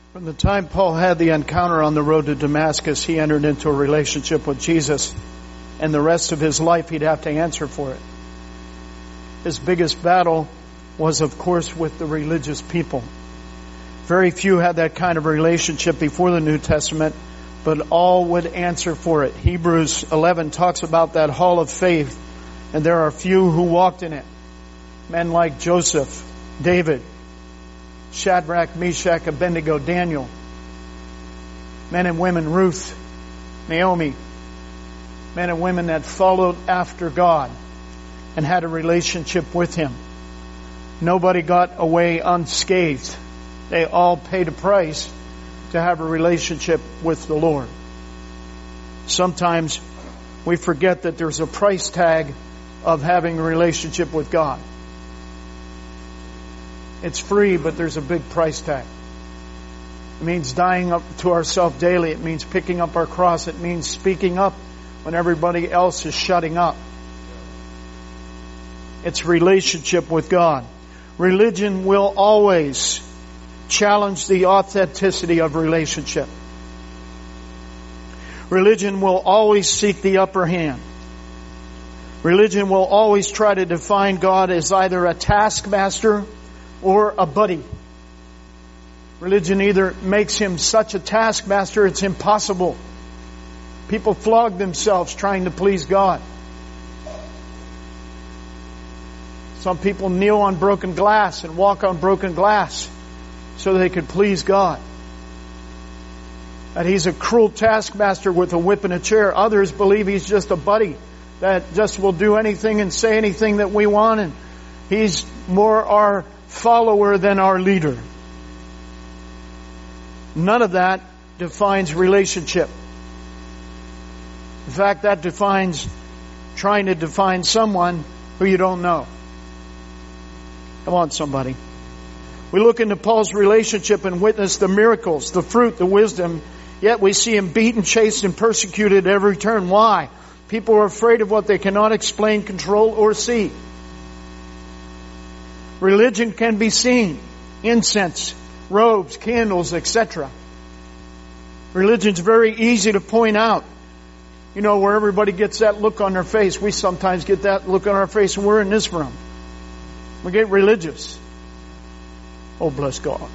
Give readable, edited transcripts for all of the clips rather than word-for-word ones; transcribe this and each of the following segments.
From the time Paul had the encounter on the road to Damascus, he entered into a relationship with Jesus, and the rest of his life he'd have to answer for it. His biggest battle was, of course, with the religious people. Very few had that kind of relationship before the New Testament, but all would answer for it. Hebrews 11 talks about that hall of faith, and there are few who walked in it. Men like Joseph, David, Shadrach, Meshach, Abednego, Daniel. Men and women, Ruth, Naomi. Men and women that followed after God and had a relationship with Him. Nobody got away unscathed. They all paid a price to have a relationship with the Lord. Sometimes we forget that there's a price tag of having a relationship with God. It's free, but there's a big price tag. It means dying up to ourselves daily. It means picking up our cross. It means speaking up when everybody else is shutting up. It's relationship with God. Religion will always challenge the authenticity of relationship. Religion will always seek the upper hand. Religion will always try to define God as either a taskmaster or a buddy. Religion either makes Him such a taskmaster it's impossible. People flog themselves trying to please God. Some people kneel on broken glass and walk on broken glass so they could please God. That He's a cruel taskmaster with a whip and a chair. Others believe He's just a buddy that just will do anything and say anything that we want, and He's more our follower than our leader. None of that defines relationship. In fact, that defines trying to define someone who you don't know. Come on, somebody. We look into Paul's relationship and witness the miracles, the fruit, the wisdom, yet we see him beaten, chased, and persecuted at every turn. Why? People are afraid of what they cannot explain, control, or see. Religion can be seen. Incense, robes, candles, etc. Religion's very easy to point out. You know, where everybody gets that look on their face. We sometimes get that look on our face when we're in this room. We get religious. Oh, bless God.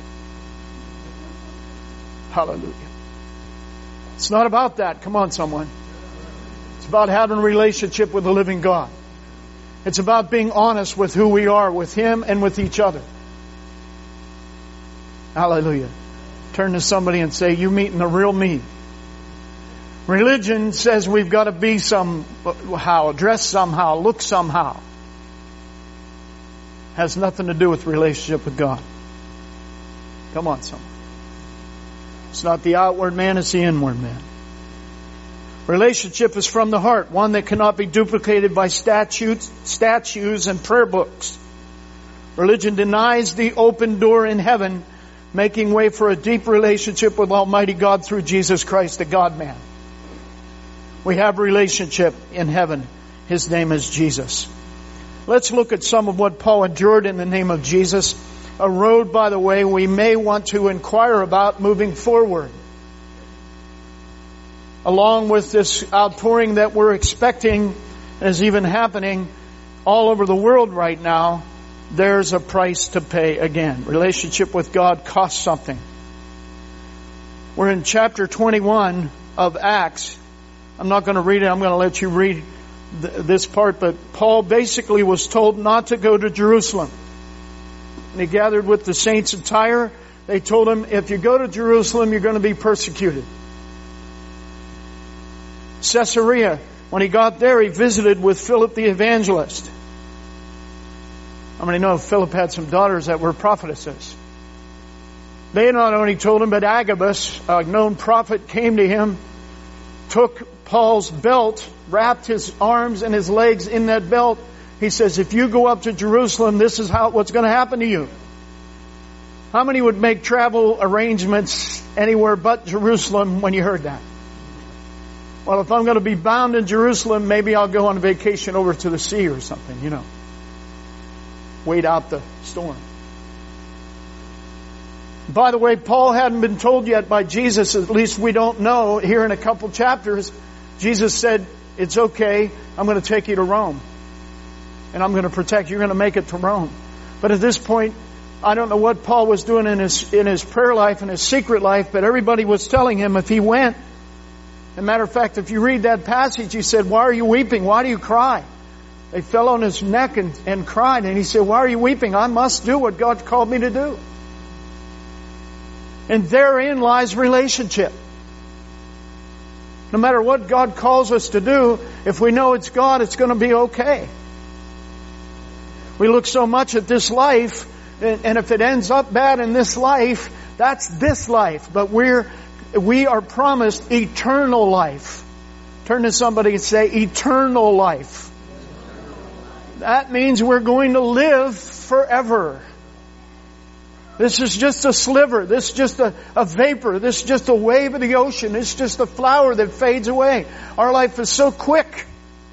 Hallelujah. It's not about that. Come on, someone. It's about having a relationship with the living God. It's about being honest with who we are, with Him and with each other. Hallelujah. Turn to somebody and say, you meeting the real me. Religion says we've got to be somehow, dress somehow, look somehow. Has nothing to do with relationship with God. Come on, someone. It's not the outward man, it's the inward man. Relationship is from the heart, one that cannot be duplicated by statues and prayer books. Religion denies the open door in heaven, making way for a deep relationship with Almighty God through Jesus Christ, the God-man. We have relationship in heaven. His name is Jesus. Let's look at some of what Paul endured in the name of Jesus. A road, by the way, we may want to inquire about moving forward. Along with this outpouring that we're expecting, and is even happening all over the world right now, there's a price to pay again. Relationship with God costs something. We're in chapter 21 of Acts. I'm not going to read it. I'm going to let you read this part. But Paul basically was told not to go to Jerusalem. And he gathered with the saints of Tyre. They told him, if you go to Jerusalem, you're going to be persecuted. Caesarea, when he got there, he visited with Philip the evangelist. How many know Philip had some daughters that were prophetesses? They not only told him, but Agabus, a known prophet, came to him, took Paul's belt, wrapped his arms and his legs in that belt. He says, if you go up to Jerusalem, this is what's going to happen to you. How many would make travel arrangements anywhere but Jerusalem when you heard that? Well, if I'm going to be bound in Jerusalem, maybe I'll go on vacation over to the sea or something, you know. Wait out the storm. By the way, Paul hadn't been told yet by Jesus, at least we don't know. Here in a couple chapters, Jesus said, it's okay, I'm going to take you to Rome. And I'm going to protect you. You're going to make it to Rome. But at this point, I don't know what Paul was doing in his prayer life and his secret life, but everybody was telling him if he went. As a matter of fact, if you read that passage, he said, why are you weeping? Why do you cry? They fell on his neck and cried. And he said, why are you weeping? I must do what God called me to do. And therein lies relationship. No matter what God calls us to do, if we know it's God, it's going to be okay. We look so much at this life, and if it ends up bad in this life, that's this life. But we are promised eternal life. Turn to somebody and say, eternal life. That means we're going to live forever. This is just a sliver. This is just a vapor. This is just a wave of the ocean. This is just a flower that fades away. Our life is so quick.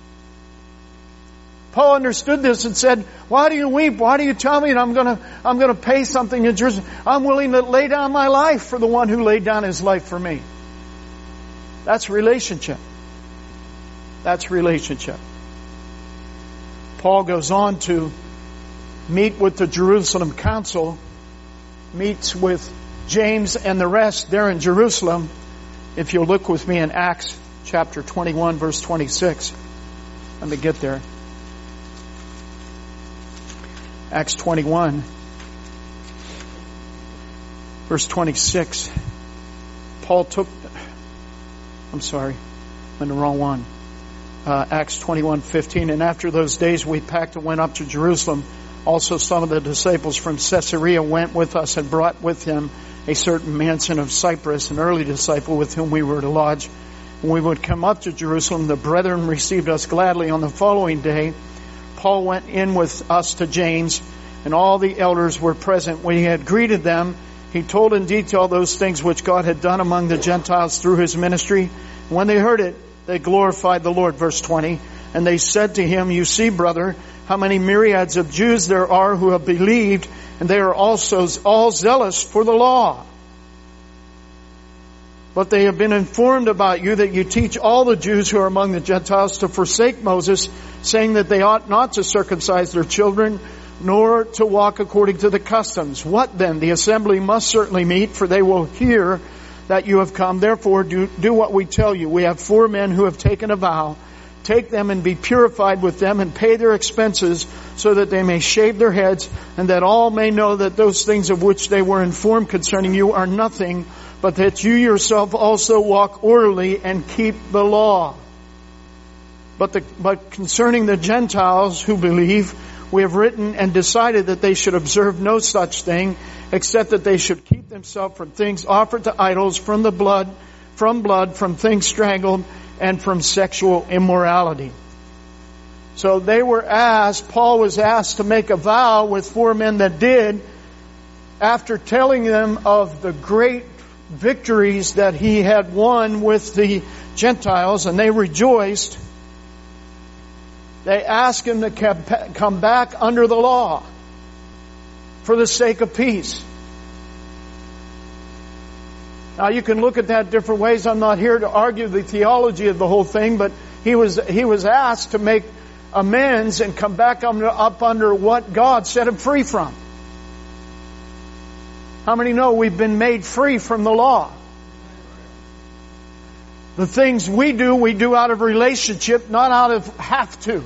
Paul understood this and said, why do you weep? Why do you tell me that I'm going to pay something in Jerusalem? I'm willing to lay down my life for the one who laid down his life for me. That's relationship. That's relationship. Paul goes on to meet with the Jerusalem council, meets with James and the rest there in Jerusalem. If you'll look with me in Acts chapter 21, verse 26. Let me get there. Acts 21, verse 26. I'm in the wrong one. Acts 21:15. And after those days we packed and went up to Jerusalem. Also some of the disciples from Caesarea went with us and brought with him a certain Manson of Cyprus, an early disciple with whom we were to lodge. When we would come up to Jerusalem, the brethren received us gladly. On the following day, Paul went in with us to James, and all the elders were present. When he had greeted them, he told in detail those things which God had done among the Gentiles through his ministry. And when they heard it, they glorified the Lord. Verse 20. And they said to him, you see, brother, how many myriads of Jews there are who have believed, and they are also all zealous for the law. But they have been informed about you that you teach all the Jews who are among the Gentiles to forsake Moses, saying that they ought not to circumcise their children, nor to walk according to the customs. What then? The assembly must certainly meet, for they will hear that you have come. Therefore, do what we tell you. We have 4 men who have taken a vow. Take them and be purified with them and pay their expenses so that they may shave their heads, and that all may know that those things of which they were informed concerning you are nothing, but that you yourself also walk orderly and keep the law. But concerning the Gentiles who believe, we have written and decided that they should observe no such thing, except that they should keep themselves from things offered to idols, from blood, from things strangled, and from sexual immorality. So they were asked, Paul was asked to make a vow with 4 men that did, after telling them of the great victories that he had won with the Gentiles, and they rejoiced. They asked him to come back under the law for the sake of peace. Now you can look at that different ways. I'm not here to argue the theology of the whole thing, but he was asked to make amends and come back up under what God set him free from. How many know we've been made free from the law? The things we do out of relationship, not out of have to.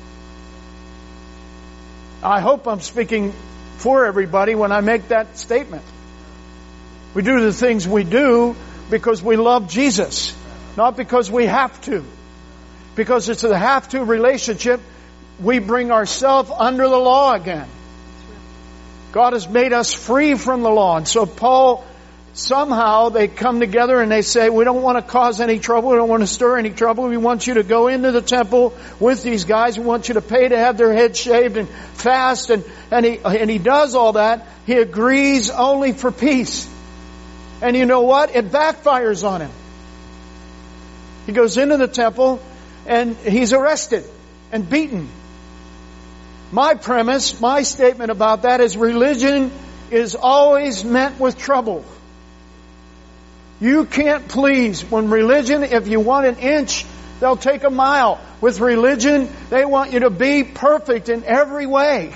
I hope I'm speaking for everybody when I make that statement. We do the things we do because we love Jesus, not because we have to. Because it's a have to relationship, we bring ourselves under the law again. God has made us free from the law. And so Paul, somehow they come together and they say, we don't want to cause any trouble. We don't want to stir any trouble. We want you to go into the temple with these guys. We want you to pay to have their heads shaved and fast. And he does all that. He agrees only for peace. And you know what? It backfires on him. He goes into the temple and he's arrested and beaten. My premise, my statement about that is religion is always met with trouble. You can't please. When religion, if you want an inch, they'll take a mile. With religion, they want you to be perfect in every way.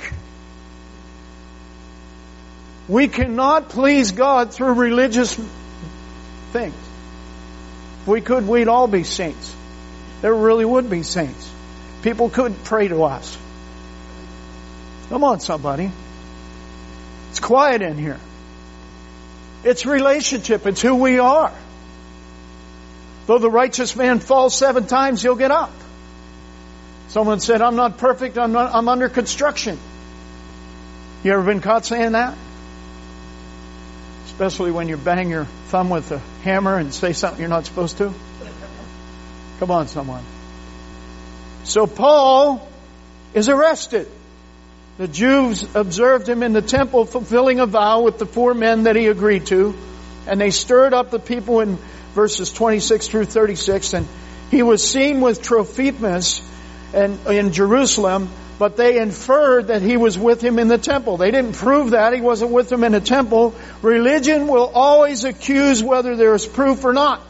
We cannot please God through religious things. If we could, we'd all be saints. There really would be saints. People could pray to us. Come on, somebody. It's quiet in here. It's relationship. It's who we are. Though the righteous man falls 7 times, he'll get up. Someone said, I'm not perfect. I'm under construction. You ever been caught saying that? Especially when you bang your thumb with a hammer and say something you're not supposed to. Come on, someone. So Paul is arrested. The Jews observed him in the temple fulfilling a vow with the 4 men that he agreed to. And they stirred up the people in verses 26 through 36. And he was seen with Trophimus in Jerusalem, but they inferred that he was with him in the temple. They didn't prove that. He wasn't with them in the temple. Religion will always accuse whether there is proof or not.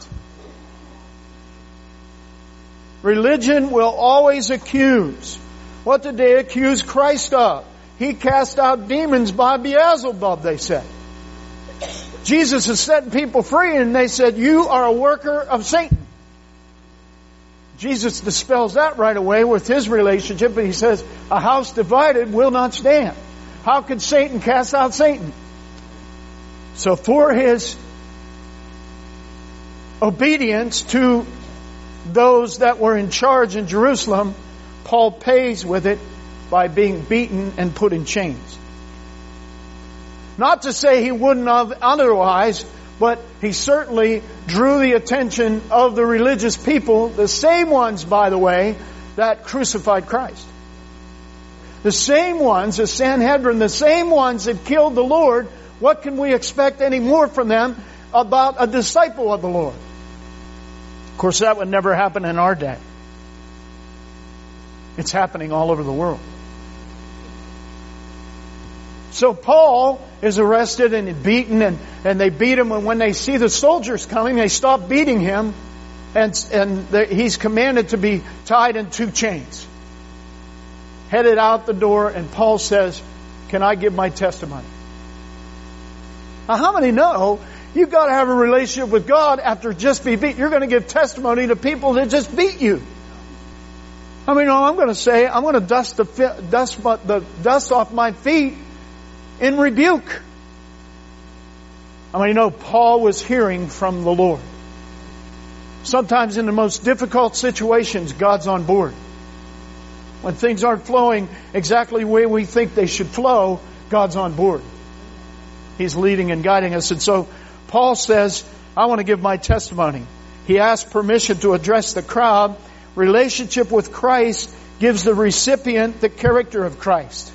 Religion will always accuse. What did they accuse Christ of? He cast out demons by Beelzebub, they said. Jesus is setting people free, and they said, you are a worker of Satan. Jesus dispels that right away with his relationship, and he says, a house divided will not stand. How could Satan cast out Satan? So for his obedience to those that were in charge in Jerusalem, Paul pays with it by being beaten and put in chains. Not to say he wouldn't have otherwise, but he certainly drew the attention of the religious people, the same ones, by the way, that crucified Christ. The same ones, the Sanhedrin, the same ones that killed the Lord. What can we expect any more from them about a disciple of the Lord? Of course, that would never happen in our day. It's happening all over the world. So Paul is arrested and beaten, and they beat him. And when they see the soldiers coming, they stop beating him, and he's commanded to be tied in 2 chains. Headed out the door, and Paul says, can I give my testimony? Now, how many know you've got to have a relationship with God after just being beat? You're going to give testimony to people that just beat you. I mean, I'm going to say, I'm going to dust the dust off my feet in rebuke. I mean, Paul was hearing from the Lord. Sometimes in the most difficult situations, God's on board. When things aren't flowing exactly the way we think they should flow, God's on board. He's leading and guiding us. And so Paul says, I want to give my testimony. He asked permission to address the crowd. Relationship with Christ gives the recipient the character of Christ.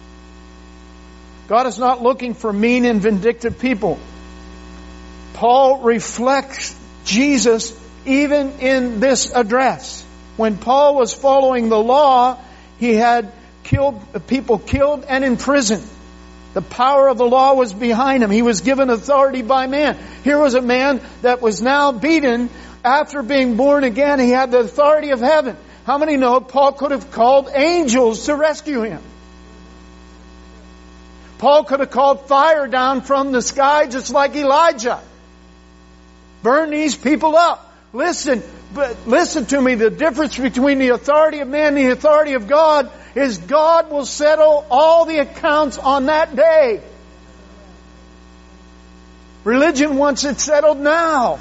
God is not looking for mean and vindictive people. Paul reflects Jesus even in this address. When Paul was following the law, he had people killed and imprisoned. The power of the law was behind him. He was given authority by man. Here was a man that was now beaten. After being born again, he had the authority of heaven. How many know Paul could have called angels to rescue him? Paul could have called fire down from the sky just like Elijah. Burn these people up. Listen to me. The difference between the authority of man and the authority of God is God will settle all the accounts on that day. Religion wants it settled now.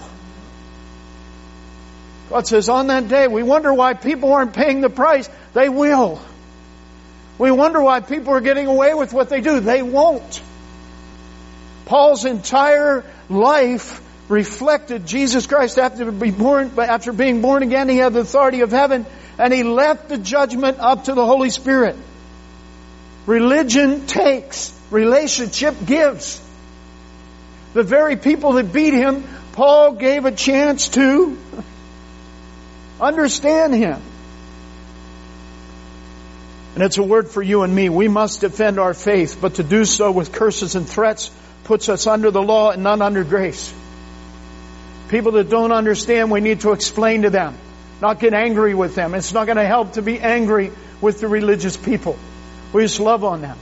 God says on that day, we wonder why people aren't paying the price. They will. We wonder why people are getting away with what they do. They won't. Paul's entire life reflected Jesus Christ. After being born again, he had the authority of heaven, and he left the judgment up to the Holy Spirit. Religion takes, relationship gives. The very people that beat him, Paul gave a chance to understand him. And it's a word for you and me. We must defend our faith, but to do so with curses and threats puts us under the law and not under grace. People that don't understand, we need to explain to them, not get angry with them. It's not going to help to be angry with the religious people. We just love on them.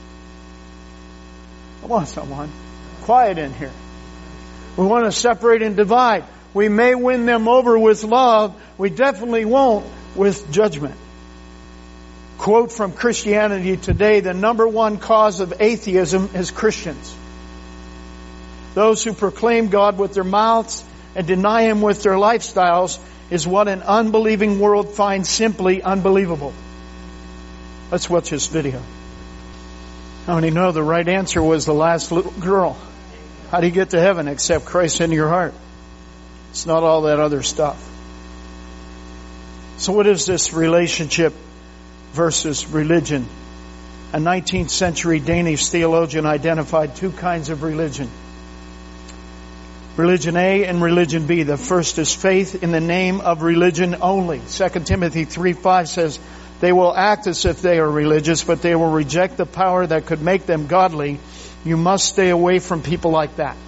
Come on, someone. Quiet in here. We want to separate and divide. We may win them over with love. We definitely won't with judgment. Quote from Christianity Today, the number one cause of atheism is Christians. Those who proclaim God with their mouths and deny Him with their lifestyles is what an unbelieving world finds simply unbelievable. Let's watch this video. How many know the right answer was the last little girl? How do you get to heaven except Christ in your heart? It's not all that other stuff. So what is this relationship versus religion? A 19th century Danish theologian identified two kinds of religion. Religion A and religion B. The first is faith in the name of religion only. 2 Timothy 3:5 says, they will act as if they are religious, but they will reject the power that could make them godly. You must stay away from people like that.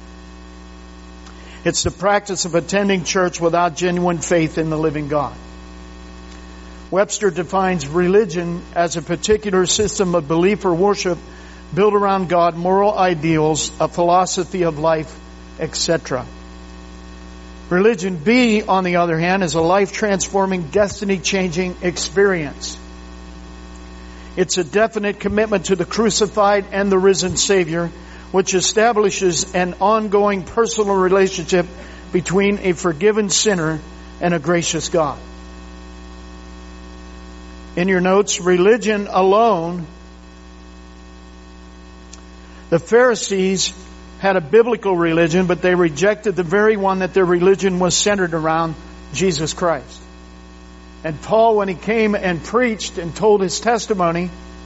It's the practice of attending church without genuine faith in the living God. Webster defines religion as a particular system of belief or worship built around God, moral ideals, a philosophy of life, etc. Religion B, on the other hand, is a life-transforming, destiny-changing experience. It's a definite commitment to the crucified and the risen Savior, which establishes an ongoing personal relationship between a forgiven sinner and a gracious God. In your notes, religion alone. The Pharisees had a biblical religion, but they rejected the very one that their religion was centered around, Jesus Christ. And Paul, when he came and preached and told his testimony,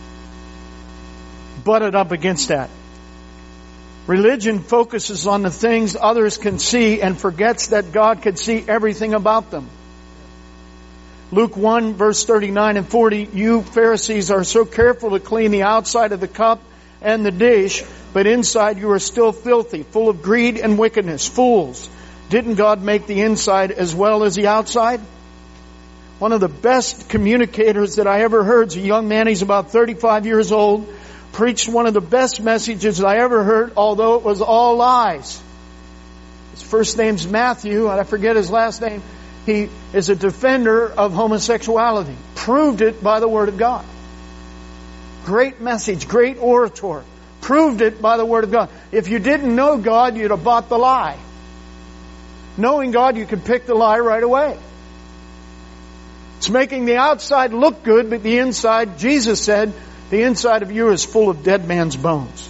butted up against that. Religion focuses on the things others can see and forgets that God could see everything about them. Luke 1 verse 39 and 40, you Pharisees are so careful to clean the outside of the cup and the dish, but inside you are still filthy, full of greed and wickedness. Fools, didn't God make the inside as well as the outside? One of the best communicators that I ever heard is a young man, he's about 35 years old, preached one of the best messages that I ever heard, although it was all lies. His first name's Matthew, and I forget his last name. He is a defender of homosexuality. Proved it by the Word of God. Great message, great orator. Proved it by the Word of God. If you didn't know God, you'd have bought the lie. Knowing God, you could pick the lie right away. It's making the outside look good, but the inside, Jesus said, the inside of you is full of dead man's bones.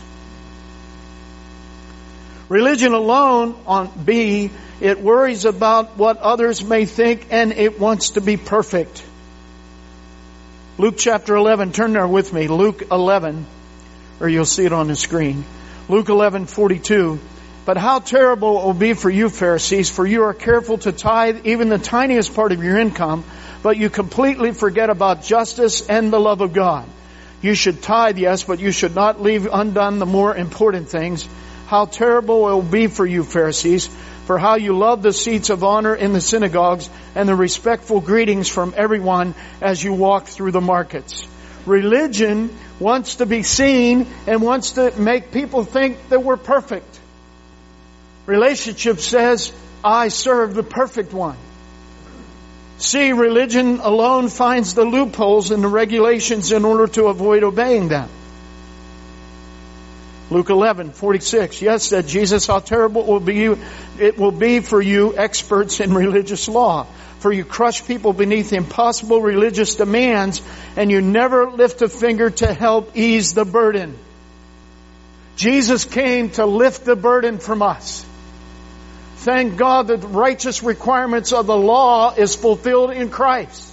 Religion alone, on B, it worries about what others may think and it wants to be perfect. Luke chapter 11, turn there with me. Luke 11, or you'll see it on the screen. Luke 11:42. But how terrible it will be for you, Pharisees, for you are careful to tithe even the tiniest part of your income, but you completely forget about justice and the love of God. You should tithe, yes, but you should not leave undone the more important things. How terrible it will be for you, Pharisees, for how you love the seats of honor in the synagogues and the respectful greetings from everyone as you walk through the markets. Religion wants to be seen and wants to make people think that we're perfect. Relationship says, I serve the perfect one. See, religion alone finds the loopholes in the regulations in order to avoid obeying them. Luke 11:46. Yes, said Jesus, how terrible it will be for you experts in religious law. For you crush people beneath impossible religious demands and you never lift a finger to help ease the burden. Jesus came to lift the burden from us. Thank God that the righteous requirements of the law is fulfilled in Christ.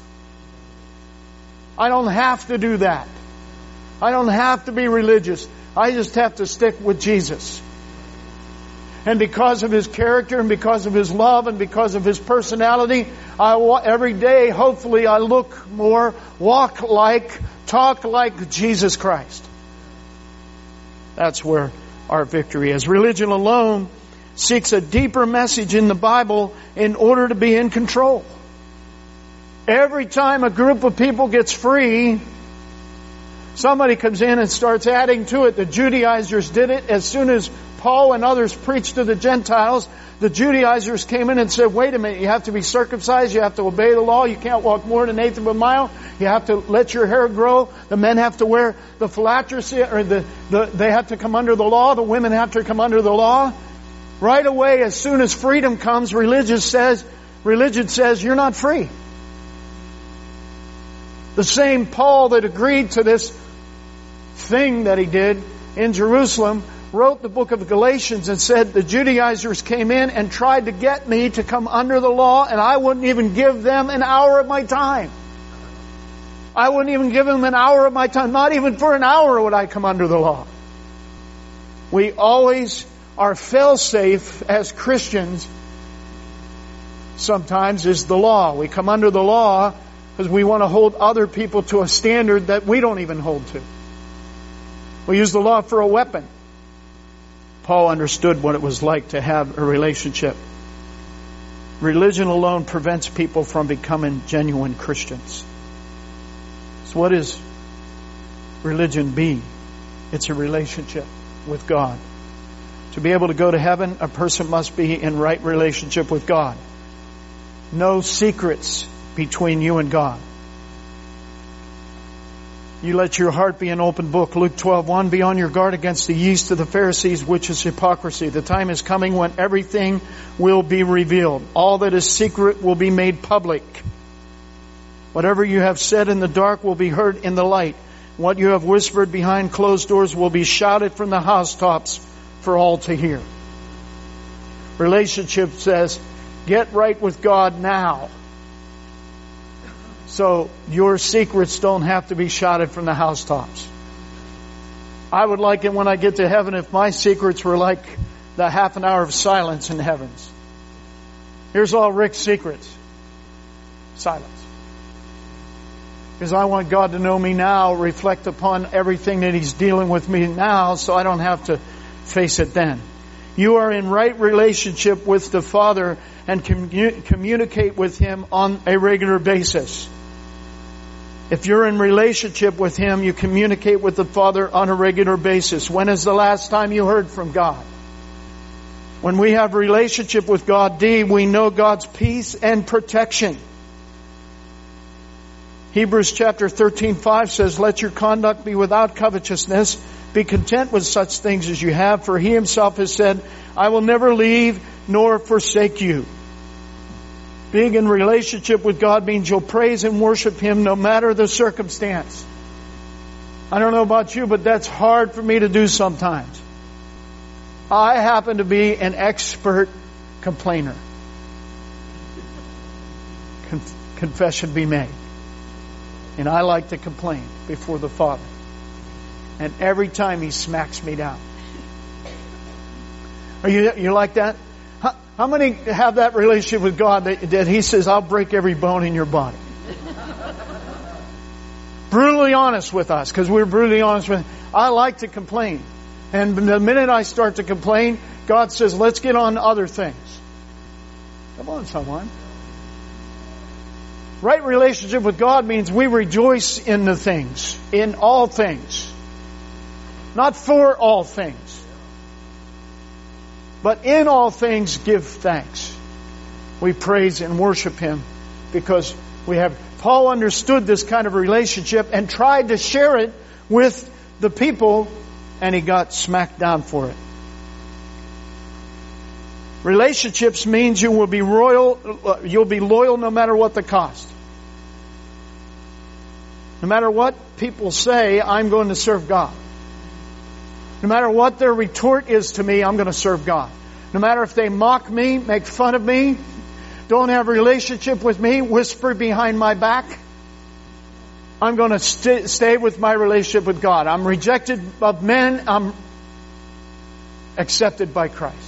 I don't have to do that. I don't have to be religious. I just have to stick with Jesus. And because of His character and because of His love and because of His personality, every day, hopefully, I look more, walk like, Talk like Jesus Christ. That's where our victory is. Religion alone seeks a deeper message in the Bible in order to be in control. Every time a group of people gets free, somebody comes in and starts adding to it. The Judaizers did it. As soon as Paul and others preached to the Gentiles, the Judaizers came in and said, wait a minute, you have to be circumcised, you have to obey the law, you can't walk more than an eighth of a mile, you have to let your hair grow, the men have to wear the phylactery, or they have to come under the law, the women have to come under the law. Right away, as soon as freedom comes, religion says, you're not free. The same Paul that agreed to this thing that he did in Jerusalem wrote the book of Galatians and said the Judaizers came in and tried to get me to come under the law, and I wouldn't even give them an hour of my time. I wouldn't even give them an hour of my time. Not even for an hour would I come under the law. We always are fail-safe as Christians. Sometimes is the law. We come under the law because we want to hold other people to a standard that we don't even hold to. We use the law for a weapon. Paul understood what it was like to have a relationship. Religion alone prevents people from becoming genuine Christians. So what is religion be? It's a relationship with God. To be able to go to heaven, a person must be in right relationship with God. No secrets between you and God. You let your heart be an open book. Luke 12:1, be on your guard against the yeast of the Pharisees, which is hypocrisy. The time is coming when everything will be revealed. All that is secret will be made public. Whatever you have said in the dark will be heard in the light. What you have whispered behind closed doors will be shouted from the housetops for all to hear. Relationship says, get right with God now. So your secrets don't have to be shouted from the housetops. I would like it when I get to heaven if my secrets were like the half an hour of silence in heavens. Here's all Rick's secrets. Silence. Because I want God to know me now, reflect upon everything that He's dealing with me now, so I don't have to face it then. You are in right relationship with the Father and communicate with Him on a regular basis. If you're in relationship with Him, you communicate with the Father on a regular basis. When is the last time you heard from God? When we have a relationship with God, we know God's peace and protection. Hebrews chapter 13:5 says, let your conduct be without covetousness. Be content with such things as you have, for He Himself has said, I will never leave nor forsake you. Being in relationship with God means you'll praise and worship Him no matter the circumstance. I don't know about you, but that's hard for me to do sometimes. I happen to be an expert complainer. Confession be made. And I like to complain before the Father. And every time He smacks me down. Are you like that? How many have that relationship with God that He says, I'll break every bone in your body? Brutally honest with us, because we're brutally honest with Him. I like to complain. And the minute I start to complain, God says, let's get on to other things. Come on, someone. Right relationship with God means we rejoice in the things, in all things. Not for all things. But in all things give thanks. We praise and worship Him because we have... Paul understood this kind of relationship and tried to share it with the people, and he got smacked down for it. Relationships means you'll be loyal no matter what the cost. No matter what people say, I'm going to serve God. No matter what their retort is to me, I'm going to serve God. No matter if they mock me, make fun of me, don't have a relationship with me, whisper behind my back, I'm going to stay with my relationship with God. I'm rejected of men. I'm accepted by Christ.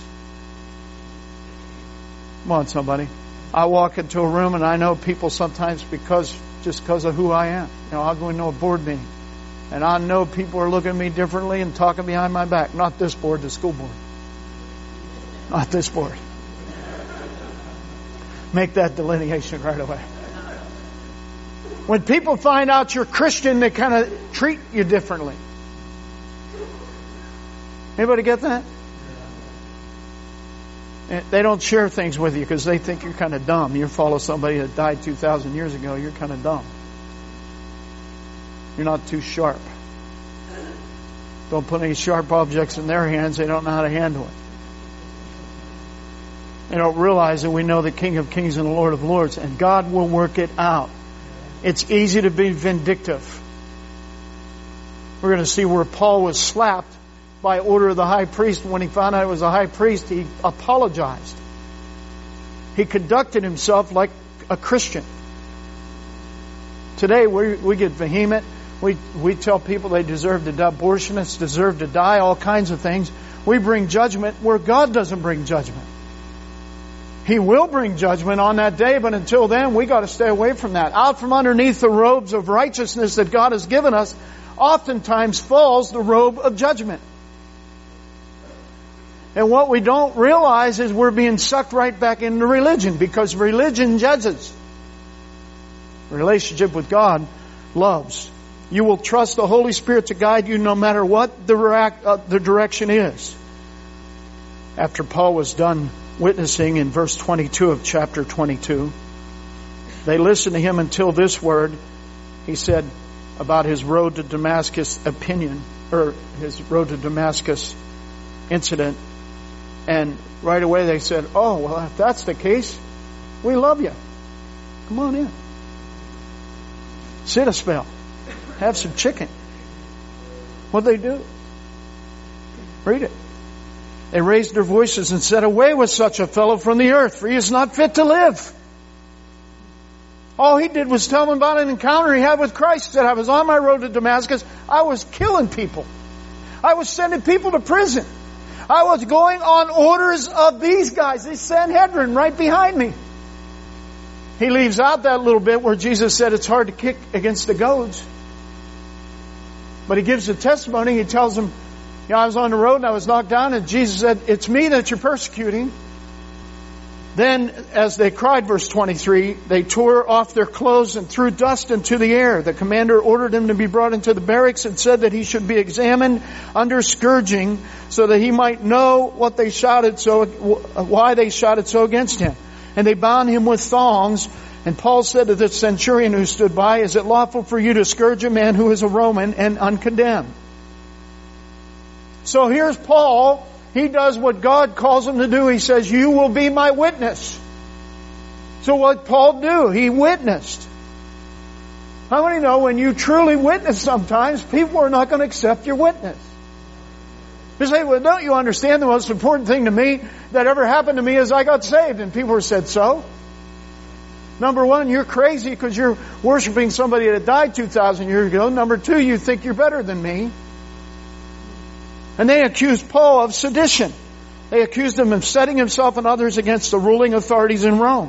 Come on, somebody. I walk into a room and I know people sometimes because just because of who I am. I'll go into a board meeting, and I know people are looking at me differently and talking behind my back. Not this board, the school board. Not this board. Make that delineation right away. When people find out you're Christian, they kind of treat you differently. Anybody get that? They don't share things with you because they think you're kind of dumb. You follow somebody that died 2,000 years ago, you're kind of dumb. You're not too sharp. Don't put any sharp objects in their hands. They don't know how to handle it. They don't realize that we know the King of Kings and the Lord of Lords, and God will work it out. It's easy to be vindictive. We're going to see where Paul was slapped by order of the high priest. When he found out it was a high priest, he apologized. He conducted himself like a Christian. Today we get vehement. We tell people they deserve to die. Abortionists deserve to die. All kinds of things. We bring judgment where God doesn't bring judgment. He will bring judgment on that day, but until then, we got to stay away from that. Out from underneath the robes of righteousness that God has given us, oftentimes falls the robe of judgment. And what we don't realize is we're being sucked right back into religion, because religion judges. Relationship with God loves. You will trust the Holy Spirit to guide you no matter what the direction is. After Paul was done witnessing in verse 22 of chapter 22, they listened to him until this word. He said about his road to Damascus opinion, or his road to Damascus incident. And right away they said, oh, well, if that's the case, we love you. Come on in. Sit a spell. Have some chicken. What'd they do? Read it. They raised their voices and said, away with such a fellow from the earth, for he is not fit to live. All he did was tell them about an encounter he had with Christ. He said, I was on my road to Damascus. I was killing people. I was sending people to prison. I was going on orders of these guys, this Sanhedrin right behind me. He leaves out that little bit where Jesus said it's hard to kick against the goads. But he gives a testimony. He tells them, I was on the road and I was knocked down, and Jesus said, it's me that you're persecuting. Then, as they cried, verse 23, they tore off their clothes and threw dust into the air. The commander ordered him to be brought into the barracks and said that he should be examined under scourging so that he might know why they shouted so against him. And they bound him with thongs. And Paul said to the centurion who stood by, is it lawful for you to scourge a man who is a Roman and uncondemned? So here's Paul. He does what God calls him to do. He says, you will be my witness. So what Paul do? He witnessed. How many know when you truly witness sometimes, people are not going to accept your witness? You say, well, don't you understand the most important thing to me that ever happened to me is I got saved? And people said, so? Number one, you're crazy because you're worshiping somebody that died 2,000 years ago. Number two, you think you're better than me. And they accused Paul of sedition. They accused him of setting himself and others against the ruling authorities in Rome.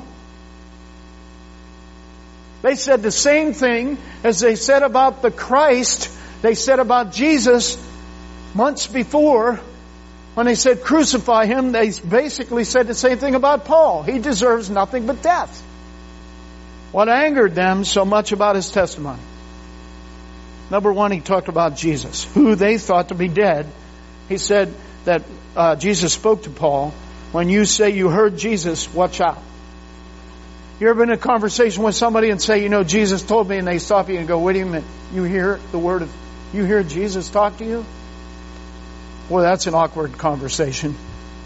They said the same thing as they said about the Christ, they said about Jesus months before. When they said crucify him, they basically said the same thing about Paul. He deserves nothing but death. What angered them so much about his testimony? Number one, he talked about Jesus, who they thought to be dead. He said that Jesus spoke to Paul, when you say you heard Jesus, watch out. You ever been in a conversation with somebody and say, Jesus told me, and they stop you and go, wait a minute, you hear Jesus talk to you? Boy, that's an awkward conversation.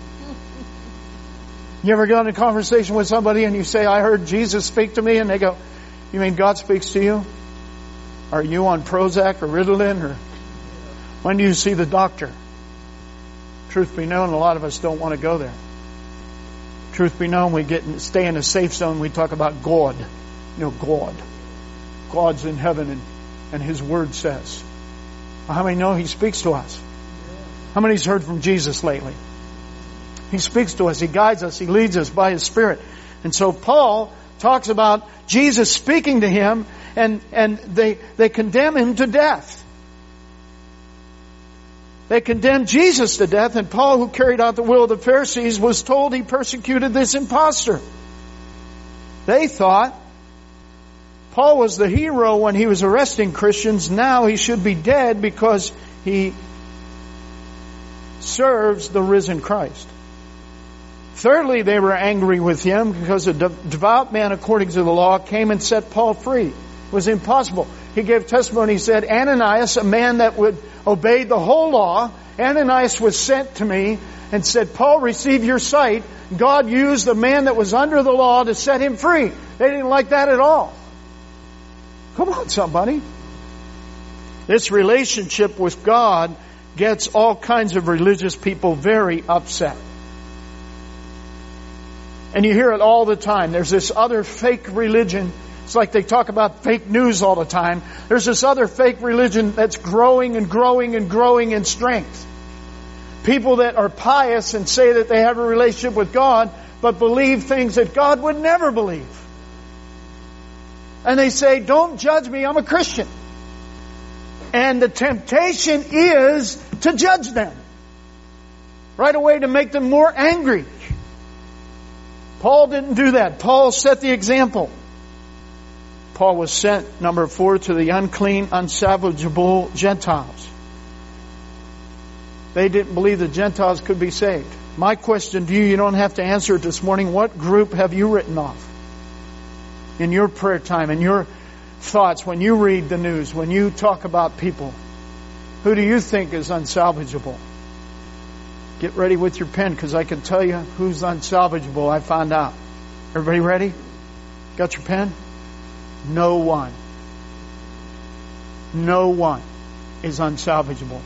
You ever got in a conversation with somebody and you say, I heard Jesus speak to me, and they go, you mean God speaks to you? Are you on Prozac or Ritalin? Or when do you see the doctor? Truth be known, a lot of us don't want to go there. Truth be known, we stay in a safe zone. We talk about God. God. God's in heaven and His Word says. How many know He speaks to us? How many's heard from Jesus lately? He speaks to us. He guides us. He leads us by His Spirit. And so Paul talks about Jesus speaking to him, and they condemn him to death. They condemned Jesus to death, and Paul, who carried out the will of the Pharisees, was told he persecuted this impostor. They thought Paul was the hero when he was arresting Christians. Now he should be dead because he serves the risen Christ. Thirdly, they were angry with him because a devout man according to the law came and set Paul free. It was impossible. He gave testimony. He said, Ananias, a man that would obey the whole law, Ananias was sent to me and said, Paul, receive your sight. God used the man that was under the law to set him free. They didn't like that at all. Come on, somebody. This relationship with God gets all kinds of religious people very upset. And you hear it all the time. There's this other fake religion. It's like they talk about fake news all the time. There's this other fake religion that's growing and growing and growing in strength. People that are pious and say that they have a relationship with God, but believe things that God would never believe. And they say, don't judge me, I'm a Christian. And the temptation is to judge them. Right away to make them more angry. Paul didn't do that. Paul set the example. Paul was sent, number 4, to the unclean, unsalvageable Gentiles. They didn't believe the Gentiles could be saved. My question to you, you don't have to answer it this morning. What group have you written off? In your prayer time, in your thoughts, when you read the news, when you talk about people, who do you think is unsalvageable? Get ready with your pen, because I can tell you who's unsalvageable. I found out. Everybody ready? Got your pen? No one. No one is unsalvageable.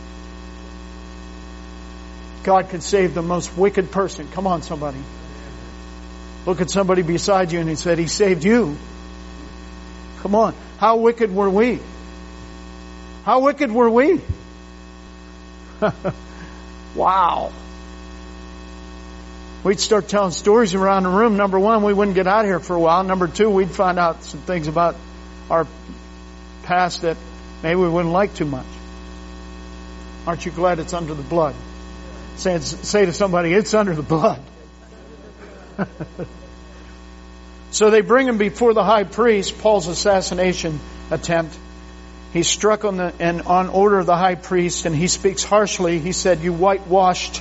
God can save the most wicked person. Come on, somebody. Look at somebody beside you and he said, He saved you. Come on. How wicked were we? How wicked were we? Wow. We'd start telling stories around the room. Number 1, we wouldn't get out of here for a while. Number 2, we'd find out some things about our past that maybe we wouldn't like too much. Aren't you glad it's under the blood? Say to somebody, it's under the blood. So they bring him before the high priest, Paul's assassination attempt. He's struck on order of the high priest, and he speaks harshly. He said, you whitewashed.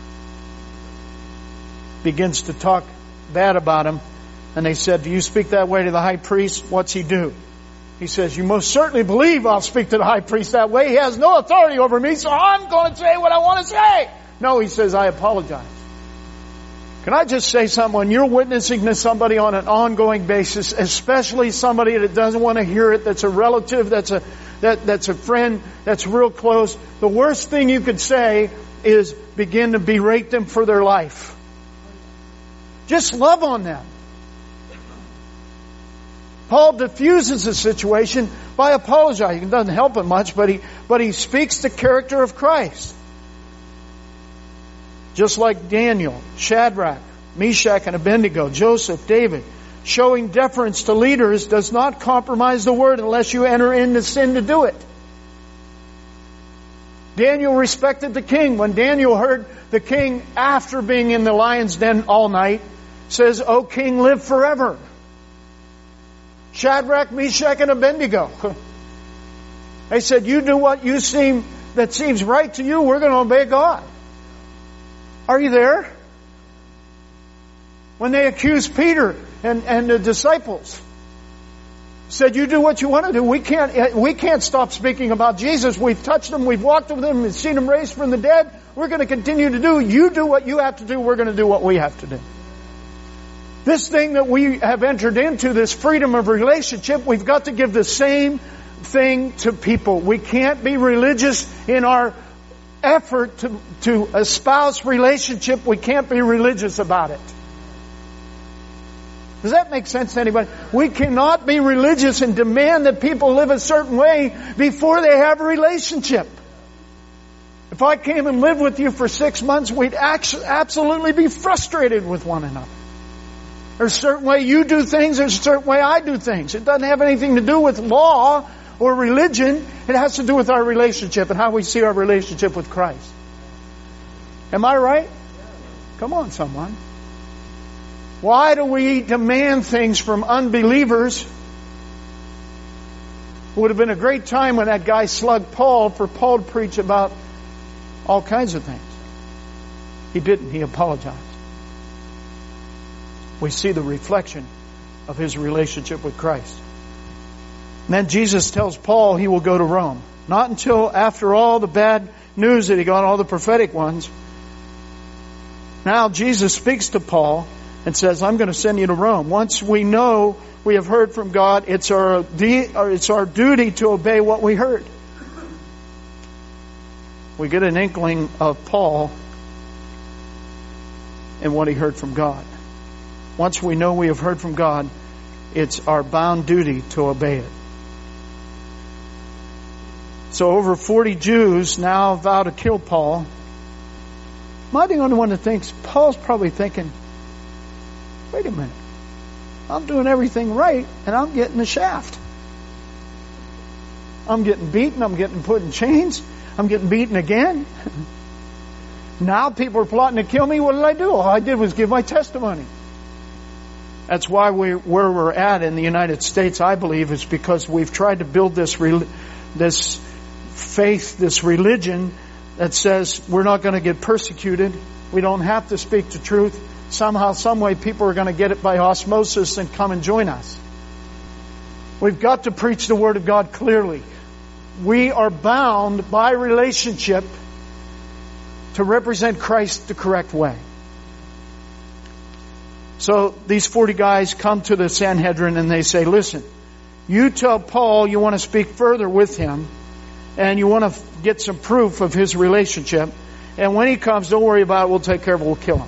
Begins to talk bad about him. And they said, do you speak that way to the high priest? What's he do? He says, you most certainly believe I'll speak to the high priest that way. He has no authority over me, so I'm going to say what I want to say. No, he says, I apologize. Can I just say something? When you're witnessing to somebody on an ongoing basis, especially somebody that doesn't want to hear it, that's a relative, that's a friend, that's real close, the worst thing you could say is begin to berate them for their life. Just love on them. Paul diffuses the situation by apologizing. It doesn't help him much, but he speaks the character of Christ. Just like Daniel, Shadrach, Meshach, and Abednego, Joseph, David, showing deference to leaders does not compromise the word unless you enter into sin to do it. Daniel respected the king. When Daniel heard the king, after being in the lion's den all night, says, O king, live forever. Shadrach, Meshach, and Abednego. They said, you do what that seems right to you, we're going to obey God. Are you there? When they accused Peter and the disciples, said, you do what you want to do. We can't stop speaking about Jesus. We've touched him, we've walked with him, and seen him raised from the dead. We're going to continue to do. You do what you have to do, we're going to do what we have to do. This thing that we have entered into, this freedom of relationship, we've got to give the same thing to people. We can't be religious in our effort to espouse relationship. We can't be religious about it. Does that make sense to anybody? We cannot be religious and demand that people live a certain way before they have a relationship. If I came and lived with you for 6 months, we'd absolutely be frustrated with one another. There's a certain way you do things, there's a certain way I do things. It doesn't have anything to do with law or religion. It has to do with our relationship and how we see our relationship with Christ. Am I right? Come on, someone. Why do we demand things from unbelievers? It would have been a great time when that guy slugged Paul for Paul to preach about all kinds of things. He didn't. He apologized. We see the reflection of his relationship with Christ. And then Jesus tells Paul he will go to Rome. Not until after all the bad news that he got, all the prophetic ones. Now Jesus speaks to Paul and says, I'm going to send you to Rome. Once we know we have heard from God, it's our duty to obey what we heard. We get an inkling of Paul and what he heard from God. Once we know we have heard from God, it's our bound duty to obey it. So over 40 Jews now vow to kill Paul. Am I the only one that thinks, Paul's probably thinking, wait a minute, I'm doing everything right and I'm getting the shaft. I'm getting beaten, I'm getting put in chains, I'm getting beaten again. Now people are plotting to kill me. What did I do? All I did was give my testimony. That's why where we're at in the United States, I believe, is because we've tried to build this faith, this religion that says we're not going to get persecuted. We don't have to speak the truth. Somehow, some way, people are going to get it by osmosis and come and join us. We've got to preach the Word of God clearly. We are bound by relationship to represent Christ the correct way. So these 40 guys come to the Sanhedrin and they say, listen, you tell Paul you want to speak further with him and you want to get some proof of his relationship. And when he comes, don't worry about it. We'll take care of it. We'll kill him.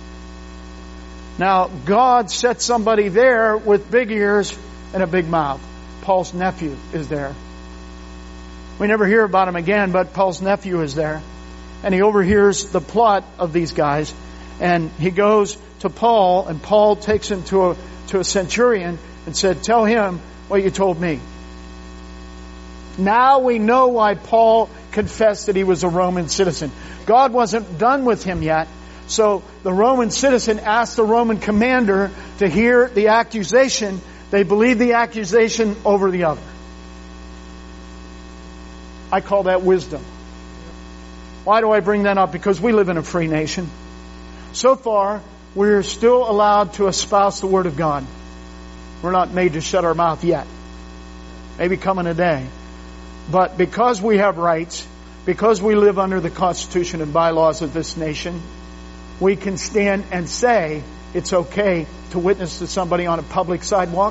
Now, God set somebody there with big ears and a big mouth. Paul's nephew is there. We never hear about him again, but Paul's nephew is there. And he overhears the plot of these guys. And he goes to Paul, and Paul takes him to a centurion and said, tell him what you told me. Now we know why Paul confessed that he was a Roman citizen. God wasn't done with him yet. So the Roman citizen asked the Roman commander to hear the accusation. They believed the accusation over the other. I call that wisdom. Why do I bring that up? Because we live in a free nation. So far, we're still allowed to espouse the Word of God. We're not made to shut our mouth yet. Maybe coming a day. But because we have rights, because we live under the Constitution and bylaws of this nation, we can stand and say it's okay to witness to somebody on a public sidewalk.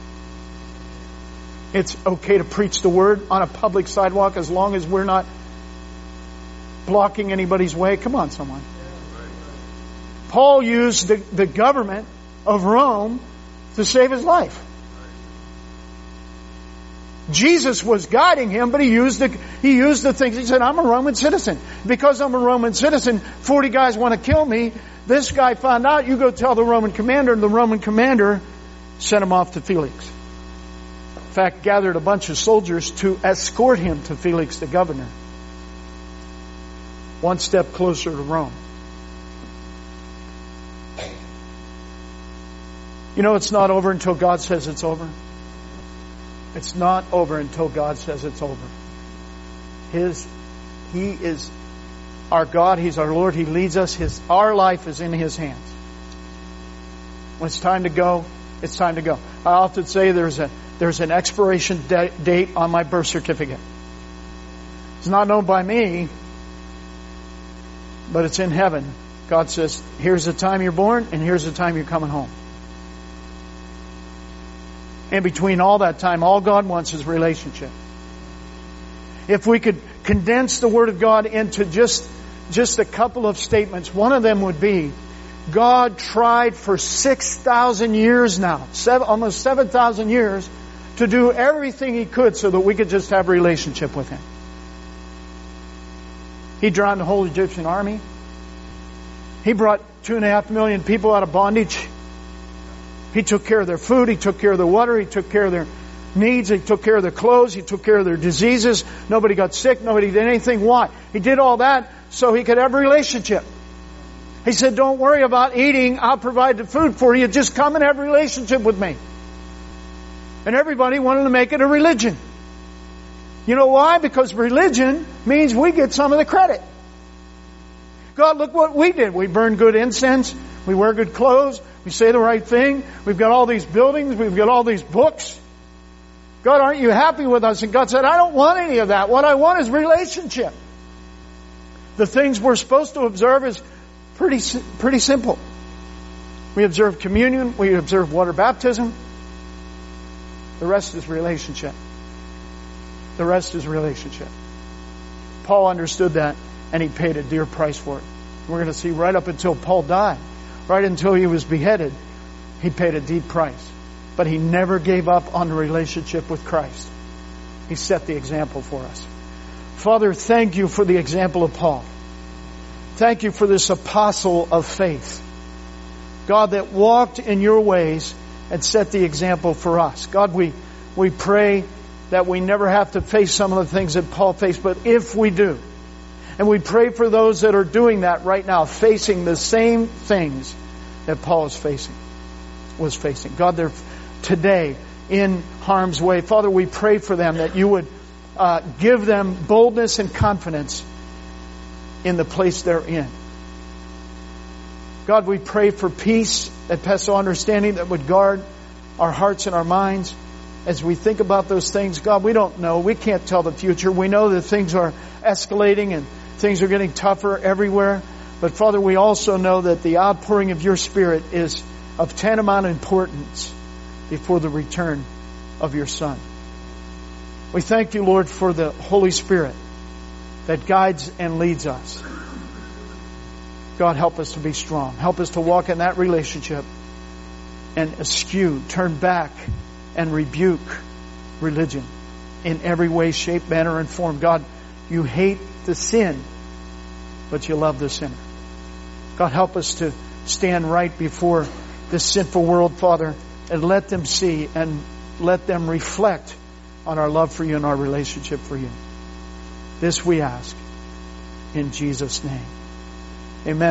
It's okay to preach the Word on a public sidewalk as long as we're not blocking anybody's way. Come on, someone. Paul used the government of Rome to save his life. Jesus was guiding him, but he used the things. He said, I'm a Roman citizen. Because I'm a Roman citizen, 40 guys want to kill me. This guy found out, you go tell the Roman commander, and the Roman commander sent him off to Felix. In fact, gathered a bunch of soldiers to escort him to Felix the governor. One step closer to Rome. You know, it's not over until God says it's over. It's not over until God says it's over. He is our God. He's our Lord. He leads us. Our life is in His hands. When it's time to go, it's time to go. I often say there's an expiration date on my birth certificate. It's not known by me, but it's in heaven. God says, here's the time you're born and here's the time you're coming home. And between all that time, all God wants is relationship. If we could condense the Word of God into just a couple of statements, one of them would be, God tried for 6,000 years now, almost 7,000 years, to do everything He could so that we could just have a relationship with Him. He drowned the whole Egyptian army. He brought 2.5 million people out of bondage. He took care of their food. He took care of their water. He took care of their needs. He took care of their clothes. He took care of their diseases. Nobody got sick. Nobody did anything. Why? He did all that so He could have a relationship. He said, don't worry about eating. I'll provide the food for you. Just come and have a relationship with me. And everybody wanted to make it a religion. You know why? Because religion means we get some of the credit. God, look what we did. We burn good incense. We wear good clothes. We say the right thing. We've got all these buildings. We've got all these books. God, aren't you happy with us? And God said, I don't want any of that. What I want is relationship. The things we're supposed to observe is pretty simple. We observe communion. We observe water baptism. The rest is relationship. The rest is relationship. Paul understood that, and he paid a dear price for it. We're going to see right up until Paul died, right until he was beheaded, he paid a deep price. But he never gave up on the relationship with Christ. He set the example for us. Father, thank you for the example of Paul. Thank you for this apostle of faith. God, that walked in your ways and set the example for us. God, we pray that we never have to face some of the things that Paul faced, but if we do, and we pray for those that are doing that right now, facing the same things that Paul was facing. God, they're today in harm's way. Father, we pray for them that you would give them boldness and confidence in the place they're in. God, we pray for peace that passes all understanding, that would guard our hearts and our minds as we think about those things. God, we don't know. We can't tell the future. We know that things are escalating and things are getting tougher everywhere. But Father, we also know that the outpouring of your Spirit is of tantamount importance before the return of your Son. We thank you, Lord, for the Holy Spirit that guides and leads us. God, help us to be strong. Help us to walk in that relationship and eschew, turn back, and rebuke religion in every way, shape, manner, and form. God, you hate the sin, but you love the sinner. God, help us to stand right before this sinful world, Father, and let them see and let them reflect on our love for you and our relationship for you. This we ask in Jesus' name. Amen.